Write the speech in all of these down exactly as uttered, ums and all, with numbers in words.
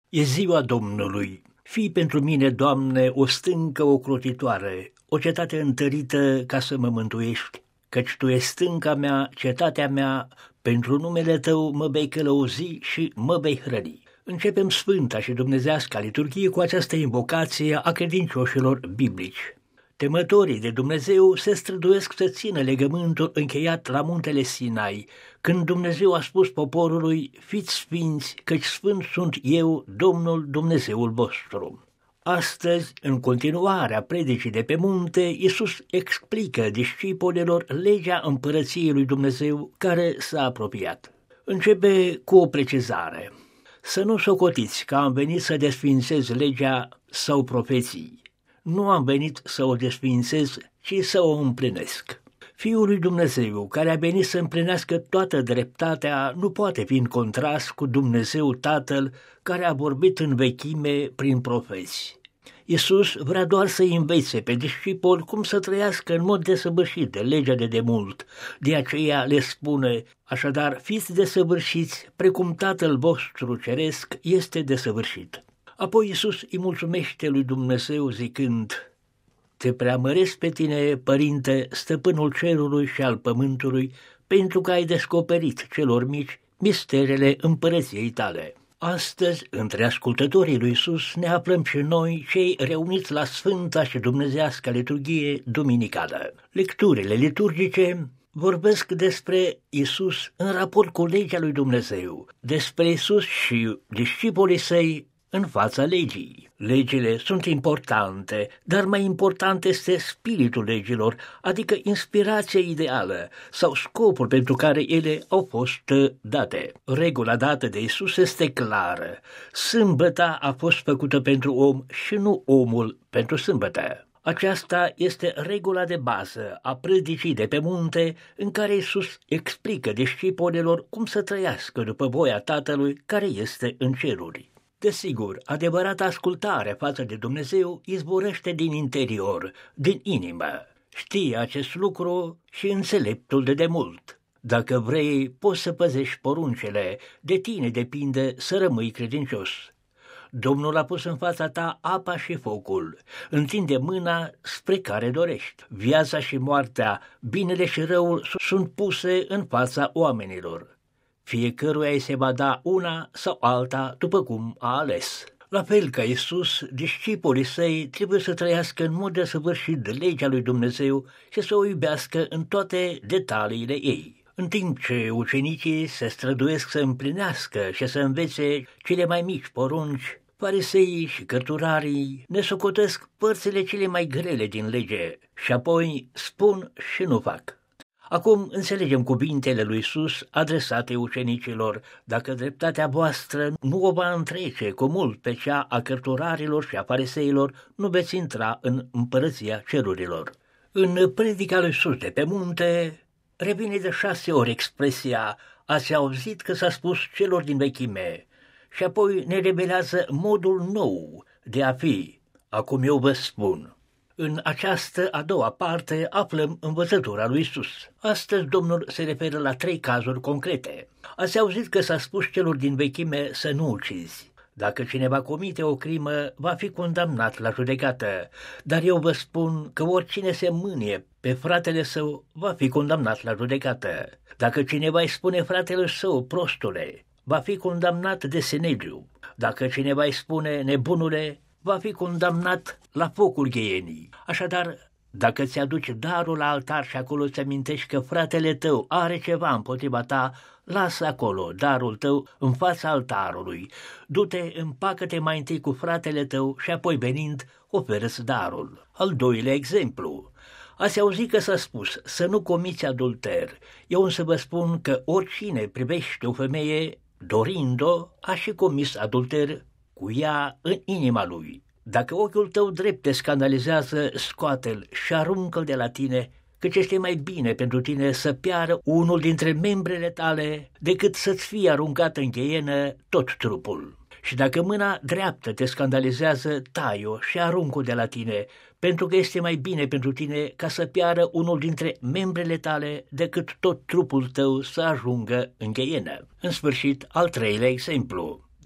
E ziua Domnului. Fii pentru mine, Doamne, o stâncă ocrotitoare, o cetate întărită ca să mă mântuiești, căci Tu ești stânca mea, cetatea mea, pentru numele Tău mă vei călăuzi și mă vei hrăni. Începem sfânta și dumnezească liturghie cu această invocație a credincioșilor biblici. Temătorii de Dumnezeu se străduiesc să țină legământul încheiat la muntele Sinai, când Dumnezeu a spus poporului: fiți sfinți, căci sfânt sunt eu, Domnul Dumnezeul vostru. Astăzi, în continuarea predicii de pe munte, Iisus explică discipolilor legea împărăției lui Dumnezeu care s-a apropiat. Începe cu o precizare: să nu socotiți că am venit să desfințez legea sau profeții. Nu am venit să o desfințez, ci să o împlinesc. Fiul lui Dumnezeu, care a venit să împlinească toată dreptatea, nu poate fi în contrast cu Dumnezeu Tatăl, care a vorbit în vechime prin profeți. Iisus vrea doar să-i învețe pe discipoli cum să trăiască în mod desăvârșit de legea de demult. De aceea le spune: așadar, fiți desăvârșiți, precum Tatăl vostru ceresc este desăvârșit. Apoi Iisus îi mulțumește lui Dumnezeu zicând: te preamăresc pe tine, Părinte, stăpânul cerului și al pământului, pentru că ai descoperit celor mici misterele împărăției tale. Astăzi, între ascultătorii lui Iisus, ne aflăm și noi, cei reuniți la Sfânta și Dumnezească liturghie duminicală. Lecturile liturgice vorbesc despre Iisus în raport cu legea lui Dumnezeu, despre Iisus și discipolii săi în fața legii. Legile sunt importante, dar mai important este spiritul legilor, adică inspirația ideală sau scopul pentru care ele au fost date. Regula dată de Iisus este clară: sâmbăta a fost făcută pentru om și nu omul pentru sâmbătă. Aceasta este regula de bază a predicii de pe munte, în care Iisus explică discipolilor cum să trăiască după voia Tatălui care este în ceruri. Desigur, adevărata ascultare față de Dumnezeu izvorăște din interior, din inimă. Știe acest lucru și înțeleptul de demult. Dacă vrei, poți să păzești poruncele, de tine depinde să rămâi credincios. Domnul a pus în fața ta apa și focul, întinde mâna spre care dorești. Viața și moartea, binele și răul sunt puse în fața oamenilor. Fiecăruia îi se va da una sau alta după cum a ales. La fel ca Iisus, discipolii săi trebuie să trăiască în mod desăvârșit legea lui Dumnezeu și să o iubească în toate detaliile ei. În timp ce ucenicii se străduiesc să împlinească și să învețe cele mai mici porunci, fariseii și cărturarii ne socotesc părțile cele mai grele din lege și apoi spun și nu fac. Acum înțelegem cuvintele lui Iisus adresate ucenicilor: dacă dreptatea voastră nu o va întrece cu mult pe cea a cărturarilor și a fariseilor, nu veți intra în împărăția cerurilor. În predica lui Iisus de pe munte revine de șase ori expresia: ați auzit că s-a spus celor din vechime, și apoi ne revelează modul nou de a fi: acum eu vă spun. În această a doua parte aflăm învățătura lui Iisus. Astăzi Domnul se referă la trei cazuri concrete. Ați auzit că s-a spus celor din vechime să nu ucizi. Dacă cineva comite o crimă, va fi condamnat la judecată, dar eu vă spun că oricine se mânie pe fratele său va fi condamnat la judecată. Dacă cineva îi spune fratele său: prostule, va fi condamnat de sinegiu. Dacă cineva îi spune: nebunule, va fi condamnat la focul gheienii. Așadar, dacă ți aduci darul la altar și acolo îți amintești că fratele tău are ceva împotriva ta, lasă acolo darul tău în fața altarului. Du-te, împacă-te mai întâi cu fratele tău și apoi, venind, oferă-ți darul. Al doilea exemplu: ați auzit că s-a spus să nu comiți adulter. Eu însă vă spun că oricine privește o femeie dorind-o, a și comis adulter cu ea în inima lui. Dacă ochiul tău drept te scandalizează, scoate-l și aruncă-l de la tine, căci este mai bine pentru tine să piară unul dintre membrele tale decât să-ți fie aruncat în gheienă tot trupul. Și dacă mâna dreaptă te scandalizează, tai-o și aruncă-o de la tine, pentru că este mai bine pentru tine ca să piară unul dintre membrele tale decât tot trupul tău să ajungă în gheienă. În sfârșit, al treilea exemplu: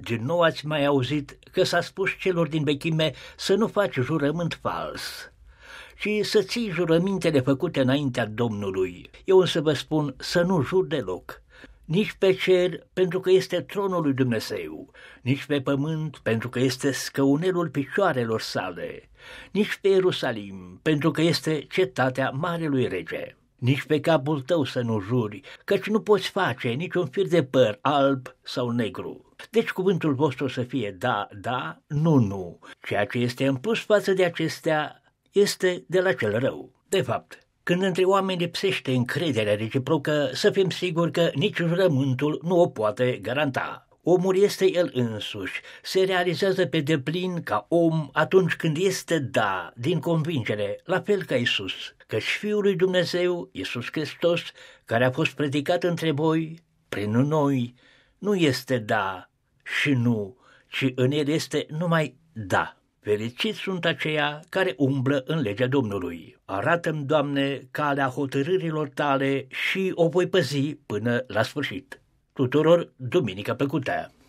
Din nou ați mai auzit că s-a spus celor din vechime să nu faci jurământ fals, ci să ții jurămintele făcute înaintea Domnului. Eu însă vă spun să nu jur deloc, nici pe cer, pentru că este tronul lui Dumnezeu, nici pe pământ, pentru că este scăunelul picioarelor sale, nici pe Ierusalim, pentru că este cetatea Marelui Rege. Nici pe capul tău să nu juri, căci nu poți face niciun fir de păr alb sau negru. Deci cuvântul vostru să fie da, da, nu, nu. Ceea ce este în plus față de acestea este de la cel rău. De fapt, când între oameni lipsește încrederea reciprocă, să fim siguri că nici jurământul nu o poate garanta. Omul este el însuși, se realizează pe deplin ca om atunci când este da, din convingere, la fel ca Iisus, căci Fiul lui Dumnezeu, Iisus Hristos, care a fost predicat între voi, prin noi, nu este da și nu, ci în el este numai da. Fericiți sunt aceia care umblă în legea Domnului. Arată-mi, Doamne, calea hotărârilor tale și o voi păzi până la sfârșit. Tuturor, duminică plăcută!